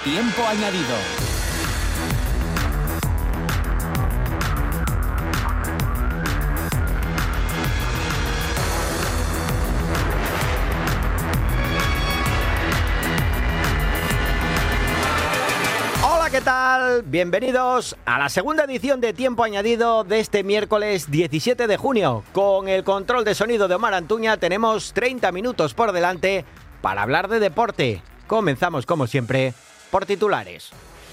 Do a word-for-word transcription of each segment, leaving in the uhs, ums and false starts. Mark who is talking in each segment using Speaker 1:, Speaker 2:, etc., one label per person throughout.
Speaker 1: Tiempo añadido.
Speaker 2: ¿Qué tal? Bienvenidos a la segunda edición de Tiempo Añadido de este miércoles diecisiete de junio. Con el control de sonido de Omar Antuña tenemos treinta minutos por delante para hablar de deporte. Comenzamos, como siempre, por titulares.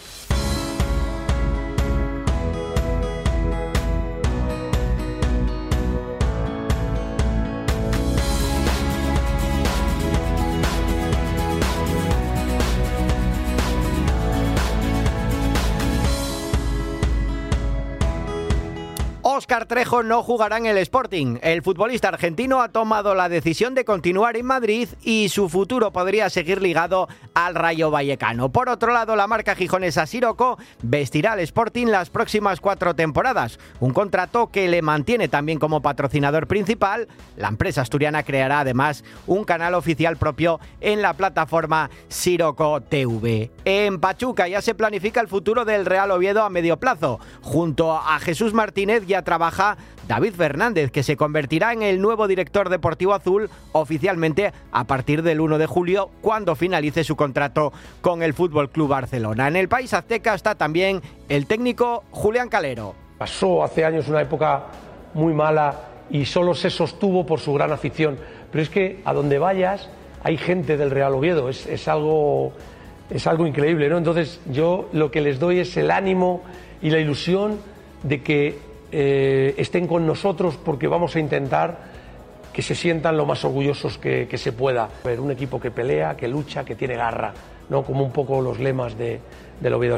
Speaker 2: Óscar Trejo no jugará en el Sporting. El futbolista argentino ha tomado la decisión de continuar en Madrid y su futuro podría seguir ligado al Rayo Vallecano. Por otro lado, la marca gijonesa Sirocco vestirá al Sporting las próximas cuatro temporadas, un contrato que le mantiene también como patrocinador principal. La empresa asturiana creará además un canal oficial propio en la plataforma Sirocco T V. En Pachuca ya se planifica el futuro del Real Oviedo a medio plazo. Junto a Jesús Martínez ya trabaja David Fernández, que se convertirá en el nuevo director deportivo azul oficialmente a partir del uno de julio, cuando finalice su contrato con el F C Barcelona. En el país azteca está también el técnico Julián Calero.
Speaker 3: Pasó hace años una época muy mala y solo se sostuvo por su gran afición, pero es que a donde vayas hay gente del Real Oviedo, es, es, algo, es algo increíble, ¿no? Entonces yo lo que les doy es el ánimo y la ilusión de que Eh, estén con nosotros, porque vamos a intentar que se sientan lo más orgullosos que, que se pueda. Ver un equipo que pelea, que lucha, que tiene garra, ¿no? Como un poco los lemas de, del Oviedo.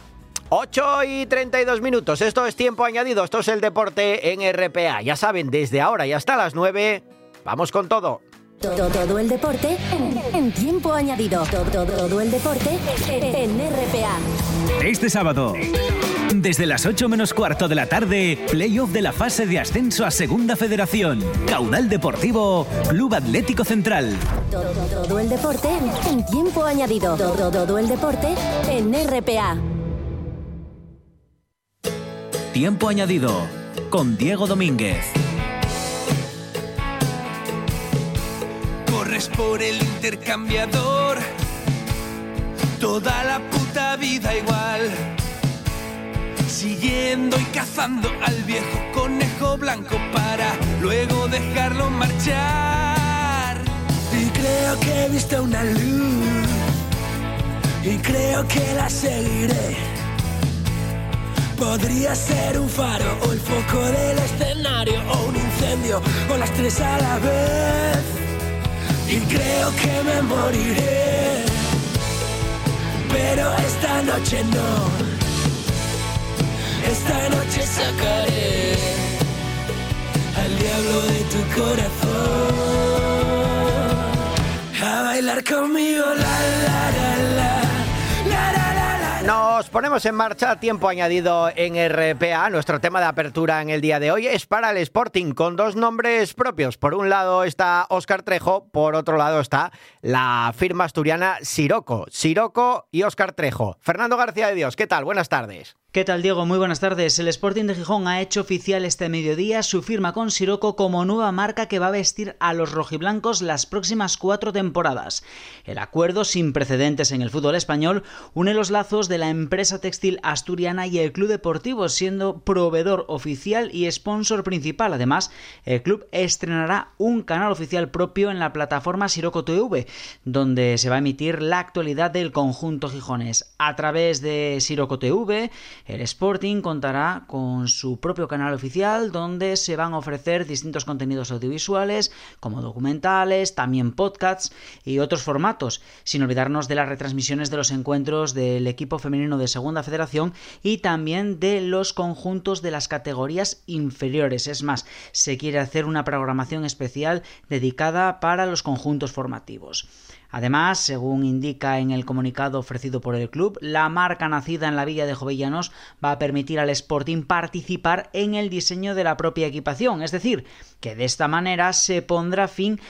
Speaker 2: ocho y treinta y dos minutos, esto es Tiempo Añadido, esto es el deporte en R P A. Ya saben, desde ahora y hasta las nueve, vamos con todo.
Speaker 4: Todo, todo el deporte en, en Tiempo Añadido. Todo, todo, todo el deporte en R P A.
Speaker 5: Este sábado, desde las ocho menos cuarto de la tarde, playoff de la fase de ascenso a Segunda Federación. Caudal Deportivo, Club Atlético Central.
Speaker 4: Todo, todo el deporte en Tiempo Añadido. Todo, todo el deporte en R P A.
Speaker 5: Tiempo Añadido, con Diego Domínguez.
Speaker 6: Corres por el intercambiador, toda la puta vida igual, siguiendo y cazando al viejo conejo blanco para luego dejarlo marchar. Y creo que he visto una luz, y creo que la seguiré. Podría ser un faro o el foco del escenario, o un incendio, o las tres a la vez. Y creo que me moriré, pero esta noche no. Esta noche sacaré al diablo de tu corazón a bailar conmigo, la la la la, la la la la.
Speaker 2: Nos ponemos en marcha, Tiempo Añadido en R P A. Nuestro tema de apertura en el día de hoy es para el Sporting, con dos nombres propios. Por un lado está Óscar Trejo, por otro lado está la firma asturiana Sirocco. Sirocco y Óscar Trejo. Fernando García de Dios, ¿qué tal? Buenas tardes.
Speaker 7: ¿Qué tal, Diego? Muy buenas tardes. El Sporting de Gijón ha hecho oficial este mediodía su firma con Sirocco como nueva marca que va a vestir a los rojiblancos las próximas cuatro temporadas. El acuerdo, sin precedentes en el fútbol español, une los lazos de la empresa textil asturiana y el club deportivo, siendo proveedor oficial y sponsor principal. Además, el club estrenará un canal oficial propio en la plataforma Sirocco T V, donde se va a emitir la actualidad del conjunto gijonés. A través de Sirocco T V, el Sporting contará con su propio canal oficial, donde se van a ofrecer distintos contenidos audiovisuales, como documentales, también podcasts y otros formatos, sin olvidarnos de las retransmisiones de los encuentros del equipo femenino de Segunda Federación y también de los conjuntos de las categorías inferiores. Es más, se quiere hacer una programación especial dedicada para los conjuntos formativos. Además, según indica en el comunicado ofrecido por el club, la marca nacida en la villa de Jovellanos va a permitir al Sporting participar en el diseño de la propia equipación, es decir, que de esta manera se pondrá fin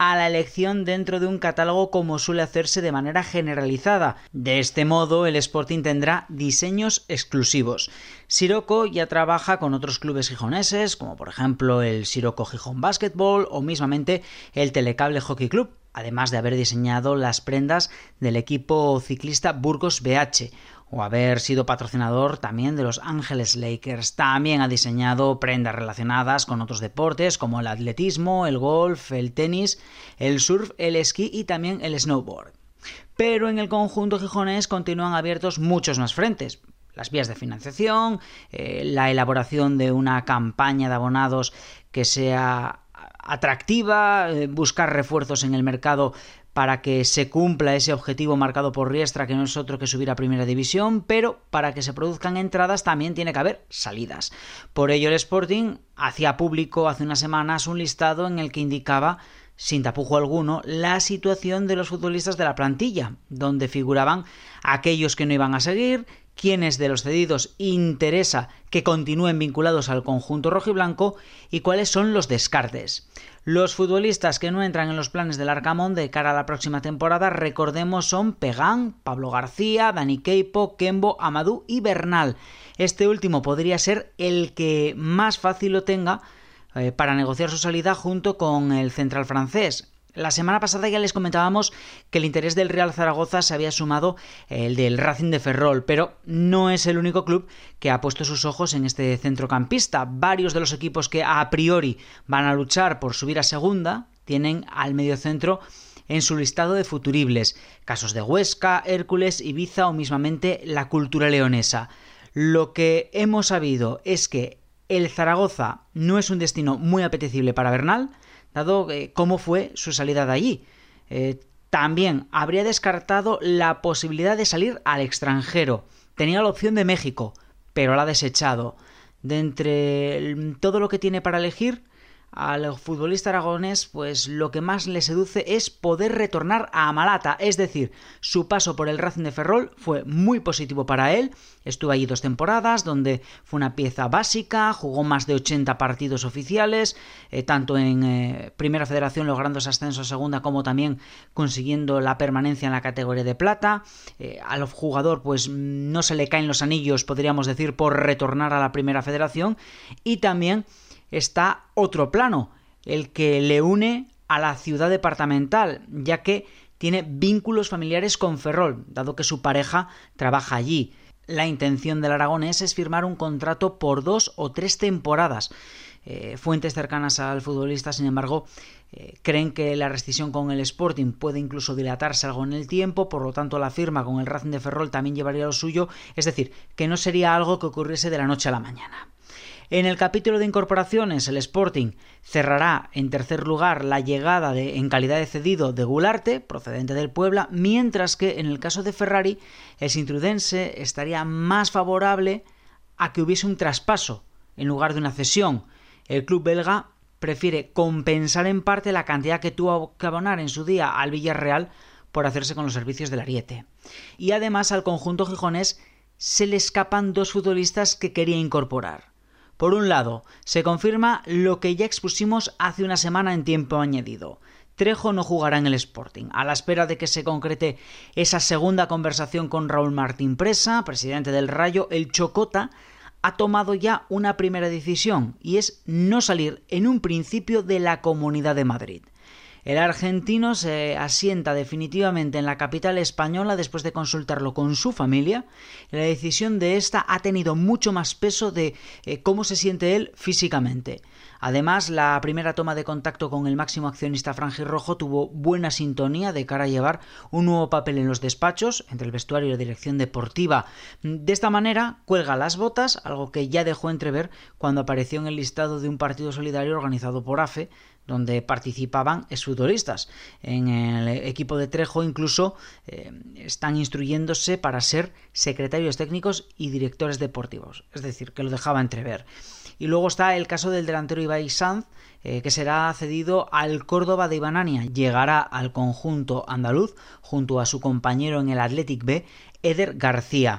Speaker 7: a la elección dentro de un catálogo como suele hacerse de manera generalizada. De este modo, el Sporting tendrá diseños exclusivos. Sirocco ya trabaja con otros clubes gijoneses, como por ejemplo el Sirocco Gijón Basketball o mismamente el Telecable Hockey Club, además de haber diseñado las prendas del equipo ciclista Burgos B H, o haber sido patrocinador también de los Ángeles Lakers. También ha diseñado prendas relacionadas con otros deportes como el atletismo, el golf, el tenis, el surf, el esquí y también el snowboard. Pero en el conjunto gijonés continúan abiertos muchos más frentes. Las vías de financiación, eh, la elaboración de una campaña de abonados que sea atractiva, eh, buscar refuerzos en el mercado para que se cumpla ese objetivo marcado por Riestra, que no es otro que subir a Primera División, pero para que se produzcan entradas también tiene que haber salidas. Por ello el Sporting hacía público hace unas semanas un listado en el que indicaba, sin tapujo alguno, la situación de los futbolistas de la plantilla, donde figuraban aquellos que no iban a seguir, quiénes de los cedidos interesa que continúen vinculados al conjunto rojiblanco y cuáles son los descartes. Los futbolistas que no entran en los planes del Arcamón de cara a la próxima temporada, recordemos, son Pegán, Pablo García, Dani Queipo, Kembo, Amadou y Bernal. Este último podría ser el que más fácil lo tenga eh, para negociar su salida junto con el central francés. La semana pasada ya les comentábamos que el interés del Real Zaragoza se había sumado el del Racing de Ferrol, pero no es el único club que ha puesto sus ojos en este centrocampista. Varios de los equipos que a priori van a luchar por subir a segunda tienen al mediocentro en su listado de futuribles. Casos de Huesca, Hércules, Ibiza o mismamente la Cultura Leonesa. Lo que hemos sabido es que el Zaragoza no es un destino muy apetecible para Bernal, dado eh, cómo fue su salida de allí. Eh, también habría descartado la posibilidad de salir al extranjero. Tenía la opción de México, pero la ha desechado. De entre todo lo que tiene para elegir, al futbolista aragonés, pues lo que más le seduce es poder retornar a Amalata, es decir, su paso por el Racing de Ferrol fue muy positivo para él. Estuvo allí dos temporadas, donde fue una pieza básica, jugó más de ochenta partidos oficiales, eh, tanto en eh, Primera Federación logrando ese ascenso a Segunda, como también consiguiendo la permanencia en la categoría de plata. Eh, al jugador pues no se le caen los anillos, podríamos decir, por retornar a la Primera Federación, y también está otro plano, el que le une a la ciudad departamental, ya que tiene vínculos familiares con Ferrol, dado que su pareja trabaja allí. La intención del aragonés es firmar un contrato por dos o tres temporadas. Eh, fuentes cercanas al futbolista, sin embargo, eh, creen que la rescisión con el Sporting puede incluso dilatarse algo en el tiempo, por lo tanto la firma con el Racing de Ferrol también llevaría lo suyo, es decir, que no sería algo que ocurriese de la noche a la mañana. En el capítulo de incorporaciones, el Sporting cerrará en tercer lugar la llegada de, en calidad de cedido de Gularte, procedente del Puebla, mientras que en el caso de Ferrari, el sintrudense estaría más favorable a que hubiese un traspaso en lugar de una cesión. El club belga prefiere compensar en parte la cantidad que tuvo que abonar en su día al Villarreal por hacerse con los servicios del Ariete. Y además al conjunto gijonés se le escapan dos futbolistas que quería incorporar. Por un lado, se confirma lo que ya expusimos hace una semana en tiempo añadido. Trejo no jugará en el Sporting. A la espera de que se concrete esa segunda conversación con Raúl Martín Presa, presidente del Rayo, el Chocota ha tomado ya una primera decisión, y es no salir en un principio de la Comunidad de Madrid. El argentino se asienta definitivamente en la capital española después de consultarlo con su familia. La decisión de esta ha tenido mucho más peso de eh, cómo se siente él físicamente. Además, la primera toma de contacto con el máximo accionista franjirrojo tuvo buena sintonía de cara a llevar un nuevo papel en los despachos, entre el vestuario y la dirección deportiva. De esta manera, cuelga las botas, algo que ya dejó entrever cuando apareció en el listado de un partido solidario organizado por A F E, donde participaban exfutbolistas. En el equipo de Trejo incluso eh, están instruyéndose para ser secretarios técnicos y directores deportivos, es decir, que lo dejaba entrever. Y luego está el caso del delantero Ibai Sanz, eh, que será cedido al Córdoba de Ibanania. Llegará al conjunto andaluz junto a su compañero en el Athletic B, Eder García.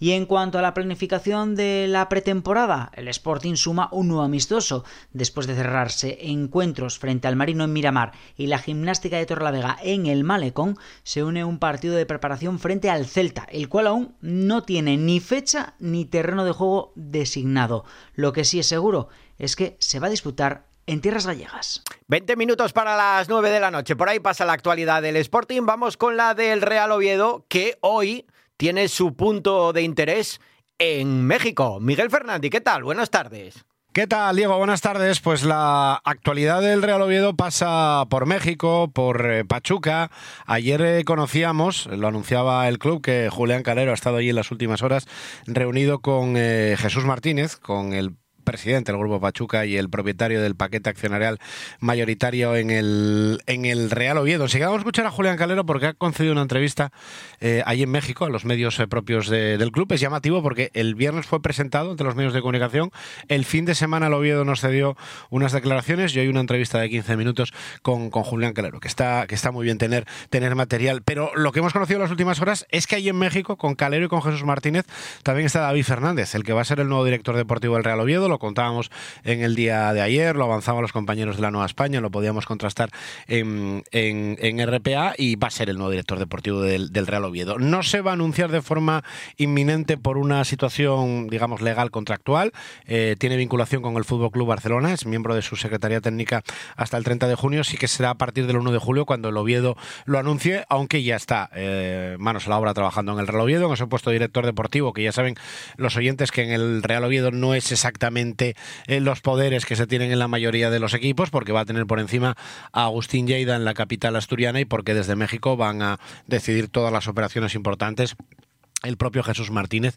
Speaker 7: Y en cuanto a la planificación de la pretemporada, el Sporting suma un nuevo amistoso. Después de cerrarse encuentros frente al Marino en Miramar y la Gimnástica de Torrelavega en el Malecón, se une un partido de preparación frente al Celta, el cual aún no tiene ni fecha ni terreno de juego designado. Lo que sí es seguro es que se va a disputar en tierras gallegas.
Speaker 2: veinte minutos para las nueve de la noche. Por ahí pasa la actualidad del Sporting. Vamos con la del Real Oviedo, que hoy tiene su punto de interés en México. Miguel Fernández, ¿qué tal? Buenas tardes.
Speaker 1: ¿Qué tal, Diego? Buenas tardes. Pues la actualidad del Real Oviedo pasa por México, por eh, Pachuca. Ayer eh, conocíamos, lo anunciaba el club, que Julián Calero ha estado allí en las últimas horas reunido con eh, Jesús Martínez, con el presidente del Grupo Pachuca y el propietario del paquete accionarial mayoritario en el, en el Real Oviedo. Enseguida vamos a escuchar a Julián Calero porque ha concedido una entrevista eh, ahí en México a los medios eh, propios de, del club. Es llamativo porque el viernes fue presentado ante los medios de comunicación, el fin de semana el Oviedo nos cedió unas declaraciones y hoy una entrevista de quince minutos con, con Julián Calero, que está, que está muy bien tener, tener material. Pero lo que hemos conocido en las últimas horas es que ahí en México, con Calero y con Jesús Martínez, también está David Fernández, el que va a ser el nuevo director deportivo del Real Oviedo. Lo contábamos en el día de ayer, lo avanzaban los compañeros de la Nueva España, lo podíamos contrastar en, en, en R P A y va a ser el nuevo director deportivo del, del Real Oviedo. No se va a anunciar de forma inminente por una situación, digamos, legal contractual. Eh, tiene vinculación con el Fútbol Club Barcelona, es miembro de su Secretaría Técnica hasta el treinta de junio, sí que será a partir del uno de julio cuando el Oviedo lo anuncie, aunque ya está eh, manos a la obra trabajando en el Real Oviedo, en ese puesto de director deportivo, que ya saben los oyentes que en el Real Oviedo no es exactamente en los poderes que se tienen en la mayoría de los equipos, porque va a tener por encima a Agustín Lleida en la capital asturiana y porque desde México van a decidir todas las operaciones importantes el propio Jesús Martínez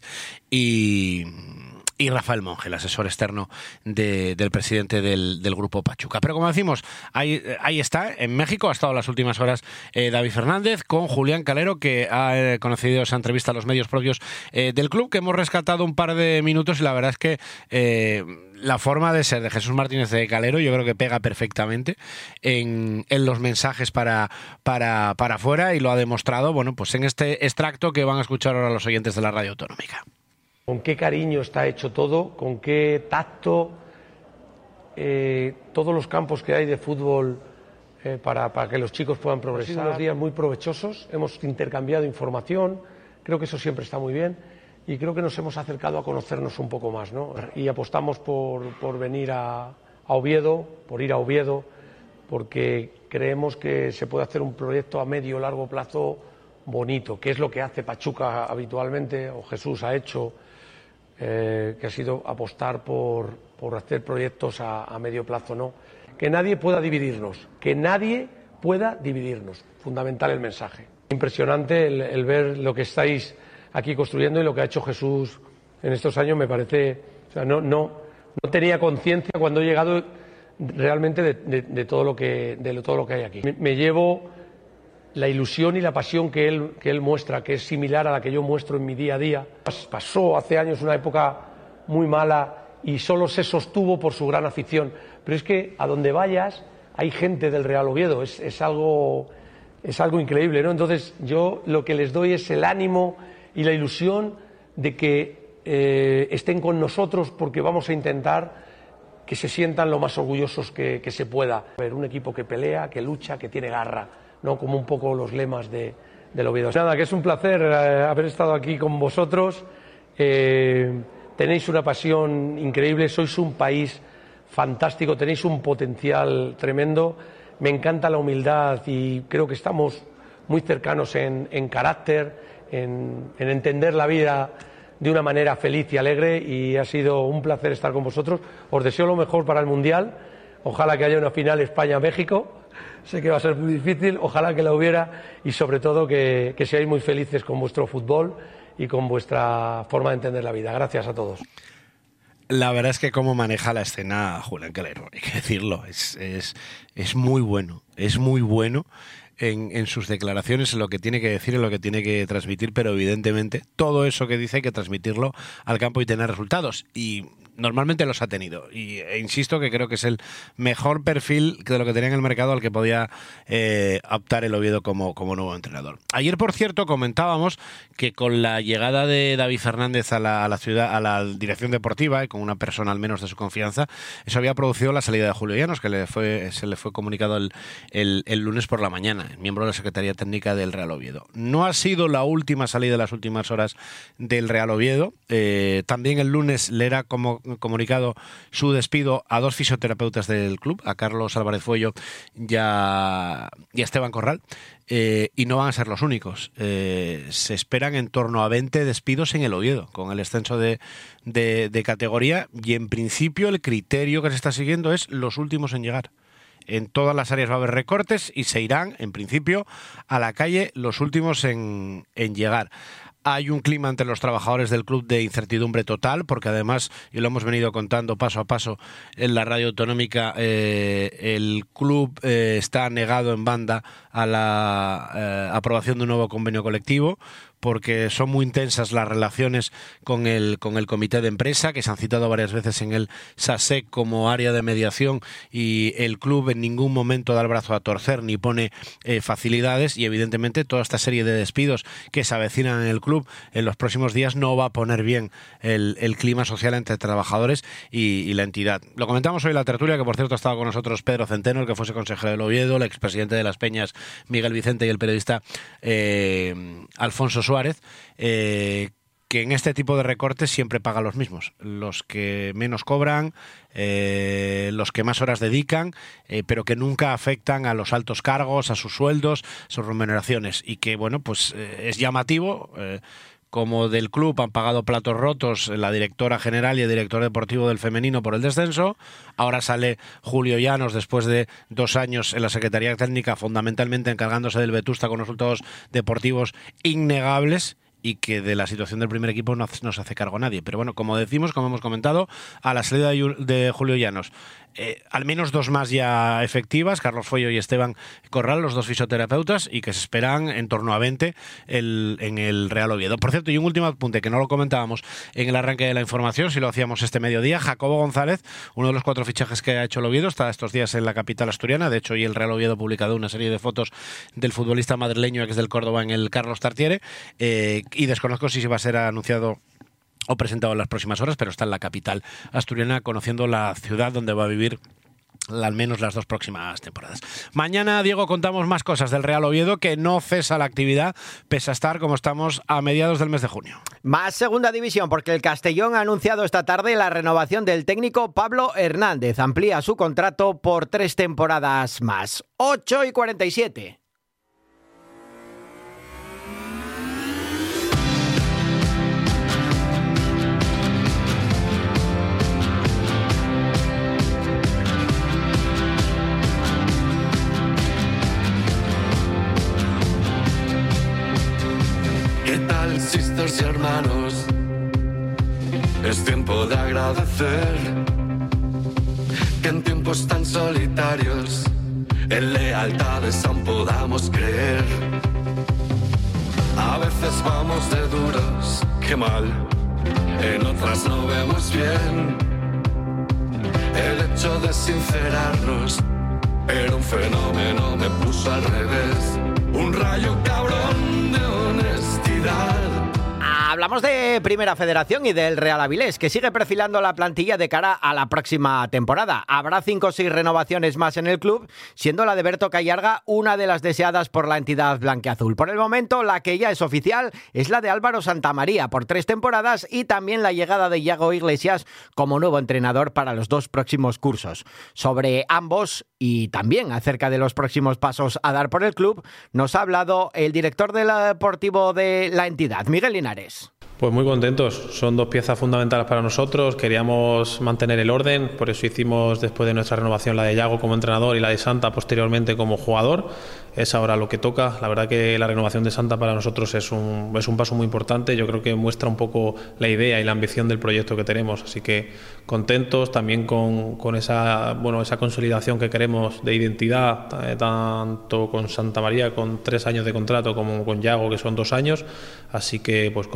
Speaker 1: y... y Rafael Monge, el asesor externo de, del presidente del, del Grupo Pachuca. Pero como decimos, ahí, ahí está, en México ha estado las últimas horas eh, David Fernández con Julián Calero, que ha eh, concedido esa entrevista a los medios propios eh, del club, que hemos rescatado un par de minutos y la verdad es que eh, la forma de ser de Jesús Martínez de Calero yo creo que pega perfectamente en, en los mensajes para, para, para afuera y lo ha demostrado, bueno, pues en este extracto que van a escuchar ahora los oyentes de la Radio Autonómica.
Speaker 3: Con qué cariño está hecho todo, con qué tacto, eh, todos los campos que hay de fútbol eh, para, para que los chicos puedan progresar. Han sido unos días muy provechosos, hemos intercambiado información, creo que eso siempre está muy bien y creo que nos hemos acercado a conocernos un poco más, ¿no? Y apostamos por, por venir a, a Oviedo, por ir a Oviedo, porque creemos que se puede hacer un proyecto a medio o largo plazo bonito, que es lo que hace Pachuca habitualmente, o Jesús ha hecho, Eh, que ha sido apostar por, por hacer proyectos a, a medio plazo, ¿no? Que nadie pueda dividirnos, que nadie pueda dividirnos, fundamental el mensaje. Impresionante el, el ver lo que estáis aquí construyendo y lo que ha hecho Jesús en estos años, me parece, o sea, no, no, no tenía conciencia cuando he llegado realmente de, de, de, todo lo que, de todo lo que hay aquí. Me, me llevo la ilusión y la pasión que él, que él muestra, que es similar a la que yo muestro en mi día a día. Pasó hace años una época muy mala y solo se sostuvo por su gran afición. Pero es que a donde vayas hay gente del Real Oviedo, es, es, algo, es algo increíble, ¿no? Entonces yo lo que les doy es el ánimo y la ilusión de que eh, estén con nosotros porque vamos a intentar que se sientan lo más orgullosos que, que se pueda. Ver un equipo que pelea, que lucha, que tiene garra, ¿no? Como un poco los lemas de, del Oviedo. Nada, que es un placer eh, haber estado aquí con vosotros. Eh, tenéis una pasión increíble, sois un país fantástico, tenéis un potencial tremendo. Me encanta la humildad y creo que estamos muy cercanos en, en carácter, en, en entender la vida de una manera feliz y alegre, y ha sido un placer estar con vosotros. Os deseo lo mejor para el Mundial. Ojalá que haya una final España-México. Sé que va a ser muy difícil, ojalá que la hubiera, y sobre todo que, que seáis muy felices con vuestro fútbol y con vuestra forma de entender la vida. Gracias a todos.
Speaker 1: La verdad es que cómo maneja la escena Julián Calero, hay que decirlo, es, es, es muy bueno, es muy bueno en, en sus declaraciones, en lo que tiene que decir, en lo que tiene que transmitir, pero evidentemente todo eso que dice hay que transmitirlo al campo y tener resultados. Y normalmente los ha tenido. Y e insisto que creo que es el mejor perfil de lo que tenía en el mercado al que podía eh, optar el Oviedo como, como nuevo entrenador. Ayer, por cierto, comentábamos que con la llegada de David Fernández a la, a la ciudad, a la dirección deportiva, y con una persona al menos de su confianza, eso había producido la salida de Julio Llanos, que le fue, se le fue comunicado el, el, el lunes por la mañana, miembro de la Secretaría Técnica del Real Oviedo. No ha sido la última salida de las últimas horas del Real Oviedo. Eh, también el lunes le era como comunicado su despido a dos fisioterapeutas del club, a Carlos Álvarez Fuello y a, y a Esteban Corral, eh, y no van a ser los únicos. Eh, se esperan en torno a veinte despidos en el Oviedo, con el descenso de, de, de categoría, y en principio el criterio que se está siguiendo es los últimos en llegar. En todas las áreas va a haber recortes y se irán, en principio, a la calle los últimos en, en llegar. Hay un clima entre los trabajadores del club de incertidumbre total, porque además, y lo hemos venido contando paso a paso en la radio autonómica, eh, el club eh, está negado en banda a la eh, aprobación de un nuevo convenio colectivo, porque son muy intensas las relaciones con el con el comité de empresa, que se han citado varias veces en el SASEC como área de mediación, y el club en ningún momento da el brazo a torcer ni pone eh, facilidades, y evidentemente toda esta serie de despidos que se avecinan en el club en los próximos días no va a poner bien el, el clima social entre trabajadores y, y la entidad. Lo comentamos hoy en la tertulia, que por cierto ha estado con nosotros Pedro Centeno, el que fuese consejero del Oviedo, el expresidente de Las Peñas Miguel Vicente y el periodista eh, Alfonso Suárez, eh, que en este tipo de recortes siempre pagan los mismos, los que menos cobran, eh, los que más horas dedican, eh, pero que nunca afectan a los altos cargos, a sus sueldos, sus remuneraciones, y que, bueno, pues eh, es llamativo. Eh, como del club han pagado platos rotos la directora general y el director deportivo del femenino por el descenso, ahora sale Julio Llanos después de dos años en la Secretaría Técnica, fundamentalmente encargándose del Vetusta con resultados deportivos innegables, y que de la situación del primer equipo no, no se hace cargo nadie. Pero bueno, como decimos, como hemos comentado, a la salida de, de Julio Llanos, eh, al menos dos más ya efectivas, Carlos Fuello y Esteban Corral, los dos fisioterapeutas, y que se esperan en torno a veinte el, en el Real Oviedo. Por cierto, y un último apunte, que no lo comentábamos en el arranque de la información, si lo hacíamos este mediodía, Jacobo González, uno de los cuatro fichajes que ha hecho el Oviedo, está estos días en la capital asturiana. De hecho, hoy el Real Oviedo ha publicado una serie de fotos del futbolista madrileño que es del Córdoba en el Carlos Tartiere, eh, y desconozco si se va a ser anunciado o presentado en las próximas horas, pero está en la capital asturiana, conociendo la ciudad donde va a vivir al menos las dos próximas temporadas. Mañana, Diego, contamos más cosas del Real Oviedo, que no cesa la actividad, pese a estar como estamos a mediados del mes de junio.
Speaker 2: Más segunda división, porque el Castellón ha anunciado esta tarde la renovación del técnico Pablo Hernández. Amplía su contrato por tres temporadas más. ocho y cuarenta y siete.
Speaker 8: Sisters y hermanos, es tiempo de agradecer que en tiempos tan solitarios en lealtades aún podamos creer. A veces vamos de duros, qué mal, en otras no vemos bien. El hecho de sincerarnos era un fenómeno, me puso al revés, un rayo cabrón de honestidad.
Speaker 2: Hablamos de Primera Federación y del Real Avilés, que sigue perfilando la plantilla de cara a la próxima temporada. Habrá cinco o seis renovaciones más en el club, siendo la de Berto Callarga una de las deseadas por la entidad blanquiazul. Por el momento, la que ya es oficial es la de Álvaro Santamaría por tres temporadas, y también la llegada de Iago Iglesias como nuevo entrenador para los dos próximos cursos. Sobre ambos y también acerca de los próximos pasos a dar por el club, nos ha hablado el director del deportivo de la entidad, Miguel Linares.
Speaker 9: Pues muy contentos, son dos piezas fundamentales para nosotros, queríamos mantener el orden, por eso hicimos después de nuestra renovación la de Iago como entrenador y la de Santa posteriormente como jugador. Es ahora lo que toca. La verdad que la renovación de Santa para nosotros es un, es un paso muy importante. Yo creo que muestra un poco la idea y la ambición del proyecto que tenemos. Así que contentos también con, con esa, bueno, esa consolidación que queremos de identidad, eh, tanto con Santamaría con tres años de contrato como con Iago, que son dos años. Así que pues con mucha ilusión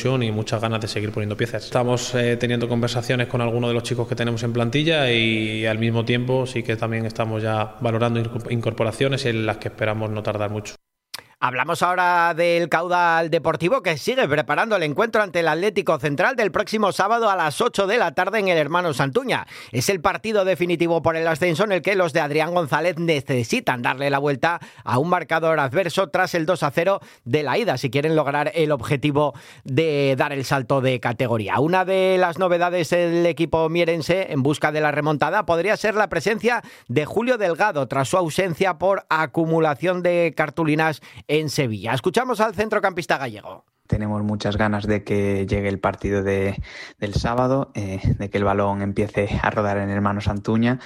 Speaker 9: ilusión y muchas ganas de seguir poniendo piezas. Estamos eh, teniendo conversaciones con algunos de los chicos que tenemos en plantilla y al mismo tiempo sí que también estamos ya valorando incorporaciones en las que esperamos no tardar mucho.
Speaker 2: Hablamos ahora del Caudal Deportivo, que sigue preparando el encuentro ante el Atlético Central del próximo sábado a las ocho de la tarde en el Hermanos Santuña. Es el partido definitivo por el ascenso en el que los de Adrián González necesitan darle la vuelta a un marcador adverso tras el dos a cero de la ida si quieren lograr el objetivo de dar el salto de categoría. Una de las novedades del equipo mierense en busca de la remontada podría ser la presencia de Julio Delgado tras su ausencia por acumulación de cartulinas en Sevilla. Escuchamos al centrocampista gallego.
Speaker 10: Tenemos muchas ganas de que llegue el partido de, del sábado, eh, de que el balón empiece a rodar en Hermanos Santuña.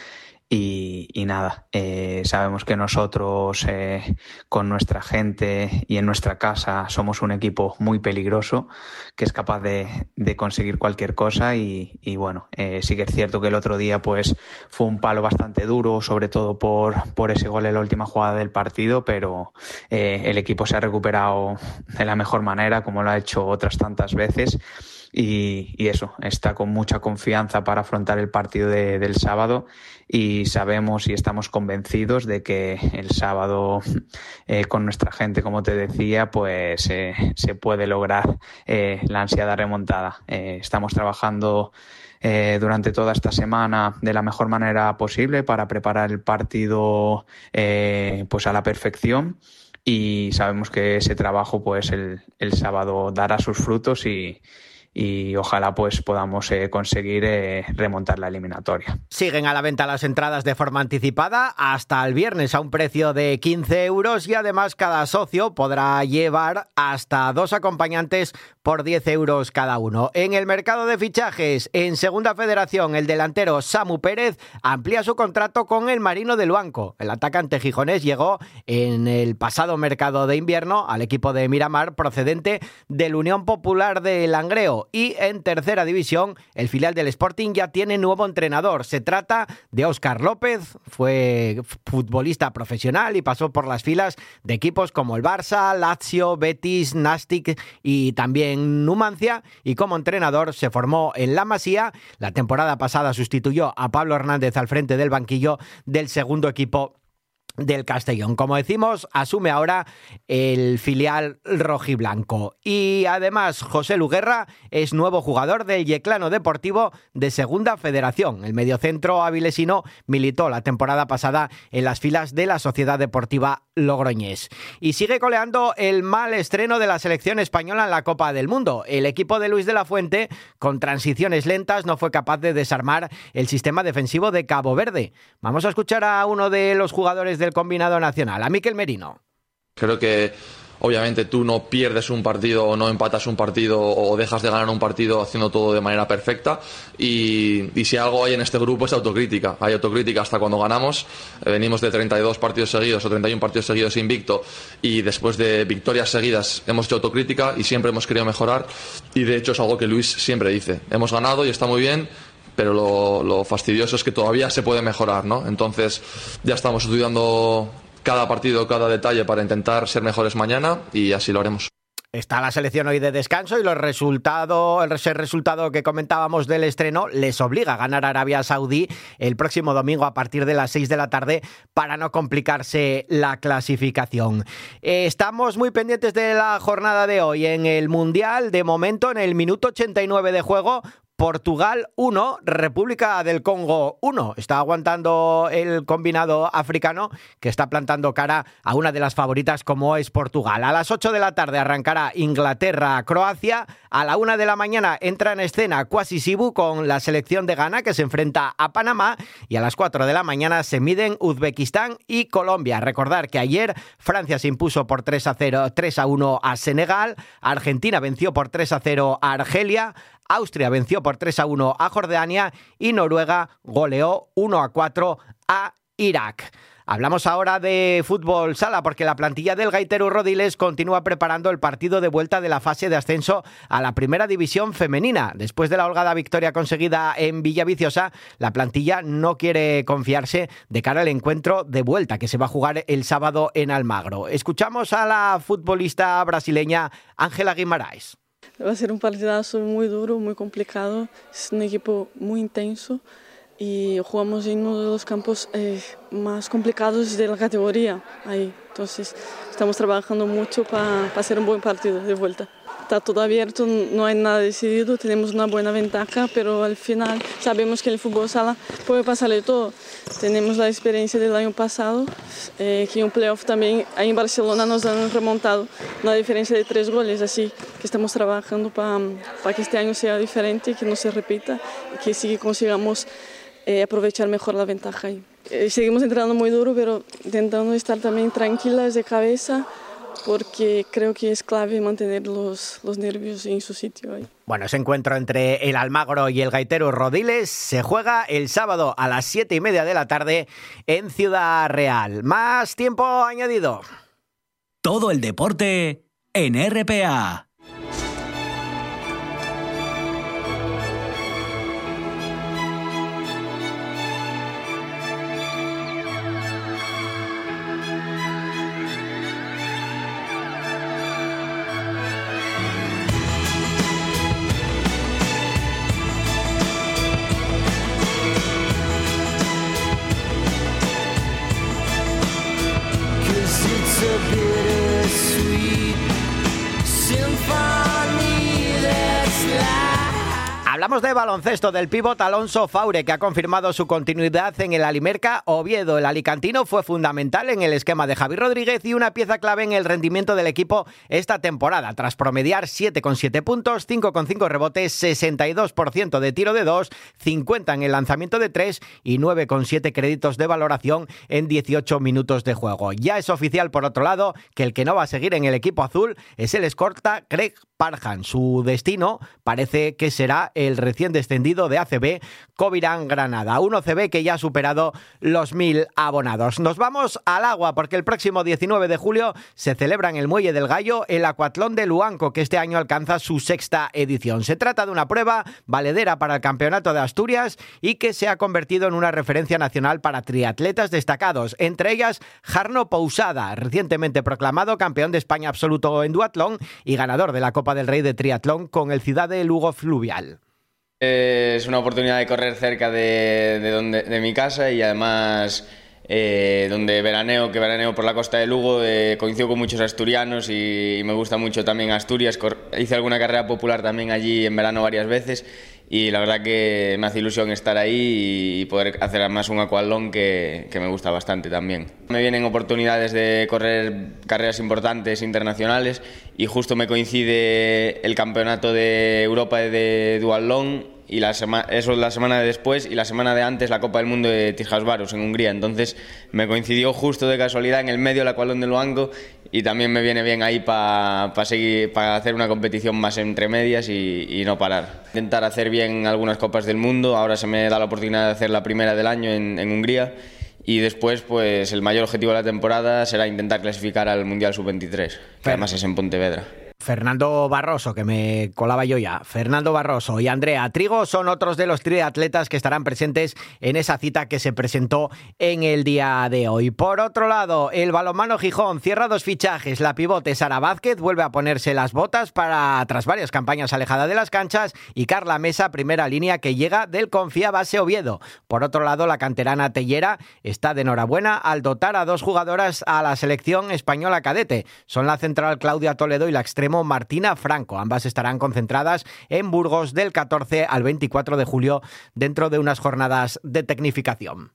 Speaker 10: Y, y nada, eh, sabemos que nosotros eh, con nuestra gente y en nuestra casa somos un equipo muy peligroso que es capaz de, de conseguir cualquier cosa y, y bueno, eh, sí que es cierto que el otro día pues fue un palo bastante duro, sobre todo por, por ese gol en la última jugada del partido, pero eh, el equipo se ha recuperado de la mejor manera como lo ha hecho otras tantas veces. Y, y eso, está con mucha confianza para afrontar el partido de, del sábado y sabemos y estamos convencidos de que el sábado eh, con nuestra gente, como te decía, pues eh, se puede lograr eh, la ansiada remontada. Eh, estamos trabajando eh, durante toda esta semana de la mejor manera posible para preparar el partido eh, pues a la perfección. Y sabemos que ese trabajo pues el, el sábado dará sus frutos y y ojalá pues podamos eh, conseguir eh, remontar la eliminatoria.
Speaker 2: Siguen a la venta las entradas de forma anticipada hasta el viernes a un precio de quince euros y además cada socio podrá llevar hasta dos acompañantes por diez euros cada uno. En el mercado de fichajes, en Segunda Federación, el delantero Samu Pérez amplía su contrato con el Marino del Banco. El atacante gijonés llegó en el pasado mercado de invierno al equipo de Miramar procedente del Unión Popular de Langreo. Y en tercera división, el filial del Sporting ya tiene nuevo entrenador. Se trata de Óscar López, fue futbolista profesional y pasó por las filas de equipos como el Barça, Lazio, Betis, Nastic y también Numancia. Y como entrenador se formó en La Masía. La temporada pasada sustituyó a Pablo Hernández al frente del banquillo del segundo equipo del Castellón. Como decimos, asume ahora el filial rojiblanco. Y además, José Luguerra es nuevo jugador del Yeclano Deportivo de Segunda Federación. El mediocentro avilesino militó la temporada pasada en las filas de la Sociedad Deportiva Logroñés. Y sigue coleando el mal estreno de la selección española en la Copa del Mundo. El equipo de Luis de la Fuente, con transiciones lentas, no fue capaz de desarmar el sistema defensivo de Cabo Verde. Vamos a escuchar a uno de los jugadores del combinado nacional, a Mikel Merino.
Speaker 11: Creo que obviamente tú no pierdes un partido o no empatas un partido o dejas de ganar un partido haciendo todo de manera perfecta y, y si algo hay en este grupo es autocrítica. Hay autocrítica hasta cuando ganamos. Venimos de treinta y dos partidos seguidos o treinta y uno partidos seguidos invicto y después de victorias seguidas hemos hecho autocrítica y siempre hemos querido mejorar y de hecho es algo que Luis siempre dice. Hemos ganado y está muy bien, pero lo, lo fastidioso es que todavía se puede mejorar, ¿no? Entonces ya estamos estudiando cada partido, cada detalle para intentar ser mejores mañana y así lo haremos.
Speaker 2: Está la selección hoy de descanso y los resultados, ese resultado que comentábamos del estreno les obliga a ganar a Arabia Saudí el próximo domingo a partir de las seis de la tarde para no complicarse la clasificación. Eh, estamos muy pendientes de la jornada de hoy en el Mundial. De momento, en el minuto ochenta y nueve de juego, Portugal uno, República del Congo uno. Está aguantando el combinado africano que está plantando cara a una de las favoritas como es Portugal. A las ocho de la tarde arrancará Inglaterra-Croacia. A la una de la mañana entra en escena Kwasi Sibu con la selección de Ghana que se enfrenta a Panamá. Y a las cuatro de la mañana se miden Uzbekistán y Colombia. Recordar que ayer Francia se impuso por tres a cero, tres a uno a Senegal. Argentina venció por tres a cero a Argelia. Austria venció por tres a uno a Jordania y Noruega goleó uno a cuatro a Irak. Hablamos ahora de fútbol sala porque la plantilla del Gaiteru Rodiles continúa preparando el partido de vuelta de la fase de ascenso a la primera división femenina. Después de la holgada victoria conseguida en Villaviciosa, la plantilla no quiere confiarse de cara al encuentro de vuelta que se va a jugar el sábado en Almagro. Escuchamos a la futbolista brasileña Ángela Guimarães.
Speaker 12: Va a ser un partidazo muy duro, muy complicado. Es un equipo muy intenso y jugamos en uno de los campos eh, más complicados de la categoría ahí. Entonces estamos trabajando mucho para pa hacer un buen partido de vuelta. Está todo abierto, no hay nada decidido, tenemos una buena ventaja, pero al final sabemos que en el fútbol sala puede pasarle todo. Tenemos la experiencia del año pasado, eh, que en un playoff también ahí en Barcelona nos han remontado una diferencia de tres goles, así que estamos trabajando para pa que este año sea diferente, que no se repita y que sí que consigamos eh, aprovechar mejor la ventaja ahí. Eh, seguimos entrenando muy duro, pero intentando estar también tranquilas de cabeza, porque creo que es clave mantener los, los nervios en su sitio ahí.
Speaker 2: Bueno, ese encuentro entre el Almagro y el Gaiteru Rodiles se juega el sábado a las siete y media de la tarde en Ciudad Real. Más tiempo añadido.
Speaker 5: Todo el deporte en R P A.
Speaker 2: Hablamos de baloncesto, del pívot Alonso Faure, que ha confirmado su continuidad en el Alimerca Oviedo. El alicantino fue fundamental en el esquema de Javi Rodríguez y una pieza clave en el rendimiento del equipo esta temporada, tras promediar siete coma siete puntos, cinco coma cinco rebotes, sesenta y dos por ciento de tiro de dos, cincuenta en el lanzamiento de tres y nueve coma siete créditos de valoración en dieciocho minutos de juego. Ya es oficial, por otro lado, que el que no va a seguir en el equipo azul es el escolta Craig Parham. Su destino parece que será el recién descendido de A C B, Covirán Granada, un O C B que ya ha superado los mil abonados. Nos vamos al agua, porque el próximo diecinueve de julio se celebra en el Muelle del Gallo el Acuatlón de Luanco, que este año alcanza su sexta edición. Se trata de una prueba valedera para el Campeonato de Asturias y que se ha convertido en una referencia nacional para triatletas destacados, entre ellas Jarno Pousada, recientemente proclamado campeón de España absoluto en duatlón y ganador de la Copa del Rey de triatlón con el Ciudad de Lugo Fluvial.
Speaker 13: Es una oportunidad de correr cerca de, de, donde, de mi casa y además eh, donde veraneo, que veraneo por la costa de Lugo, eh, coincido con muchos asturianos y, y me gusta mucho también Asturias. Cor- hice alguna carrera popular también allí en verano varias veces y la verdad que me hace ilusión estar ahí y poder hacer además un aquatlón que, que me gusta bastante también. Me vienen oportunidades de correr carreras importantes internacionales y justo me coincide el Campeonato de Europa de duatlón y la sema- eso es la semana de después y la semana de antes la Copa del Mundo de Tiszásváros en Hungría. Entonces me coincidió justo de casualidad en el medio del aquatlón de Luanco y también me viene bien ahí para pa seguir, para hacer una competición más entre medias y, y no parar. Intentar hacer bien algunas Copas del Mundo. Ahora se me da la oportunidad de hacer la primera del año en, en Hungría y después pues el mayor objetivo de la temporada será intentar clasificar al Mundial sub veintitrés, que además es en Pontevedra.
Speaker 2: Fernando Barroso, que me colaba yo ya. Fernando Barroso y Andrea Trigo son otros de los triatletas que estarán presentes en esa cita que se presentó en el día de hoy. Por otro lado, el balonmano Gijón cierra dos fichajes. La pivote Sara Vázquez vuelve a ponerse las botas para tras varias campañas alejada de las canchas y Carla Mesa, primera línea que llega del Confía Base Oviedo. Por otro lado, la canterana Tellera está de enhorabuena al dotar a dos jugadoras a la selección española cadete. Son la central Claudia Toledo y la extrema Martina Franco. Ambas estarán concentradas en Burgos del catorce al veinticuatro de julio dentro de unas jornadas de tecnificación.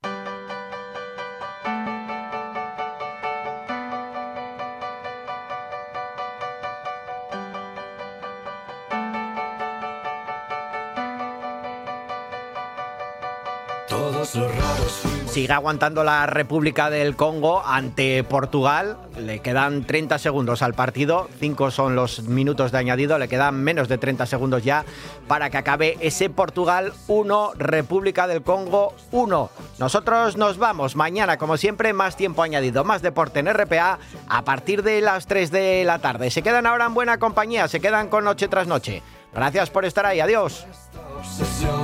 Speaker 6: Todos los raros
Speaker 2: Sigue aguantando la República del Congo ante Portugal. Le quedan treinta segundos al partido. cinco son los minutos de añadido. Le quedan menos de treinta segundos ya para que acabe ese Portugal uno, República del Congo uno. Nosotros nos vamos. Mañana, como siempre, más tiempo añadido. Más deporte en R P A a partir de las tres de la tarde. Se quedan ahora en buena compañía. Se quedan con Noche tras Noche. Gracias por estar ahí. Adiós.
Speaker 6: obsesión